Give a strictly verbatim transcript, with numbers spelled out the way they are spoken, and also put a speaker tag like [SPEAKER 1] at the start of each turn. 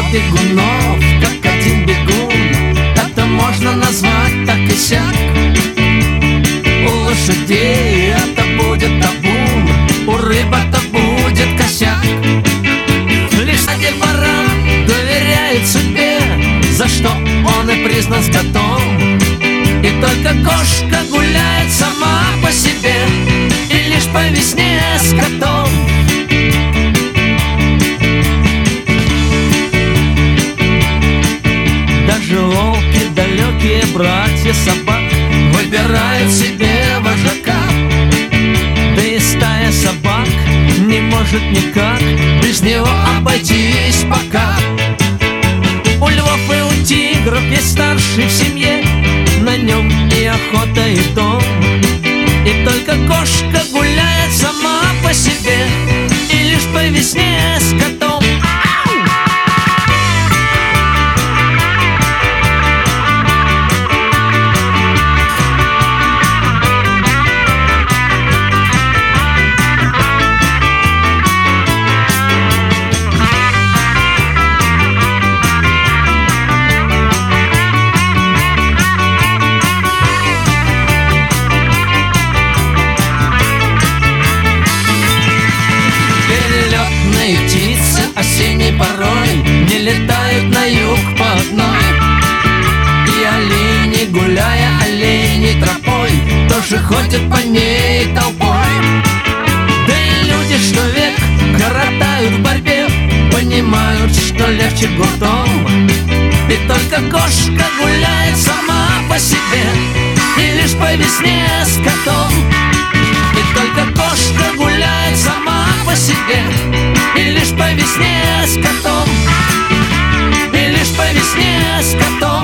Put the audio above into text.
[SPEAKER 1] бегунов, как один бегун. Это можно назвать так и сяк. У лошадей это будет табун, у рыб это будет косяк. Лишь один баран доверяет судьбе, за что он и признан скотом. И только кошка гуляет сама по себе, и лишь по весне с котом. Даже волки, далекие братья собак, выбирают себе вожака. Да и стая собак не может никак без него обойтись пока. У львов и у тигров есть старший в семье, на нем и охота, и дом. И только кошка гуляет сама по себе, и лишь по весне с котом. Птицы осенней порой не летают на юг по одной. И олени, гуляя оленей тропой, тоже ходят по ней толпой. Да и люди, что век коротают в борьбе, понимают, что легче гуртом. И только кошка гуляет сама по себе, и лишь по весне с котом. И только кошка гуляет сама по себе, и лишь по весне с котом, и лишь по весне с котом.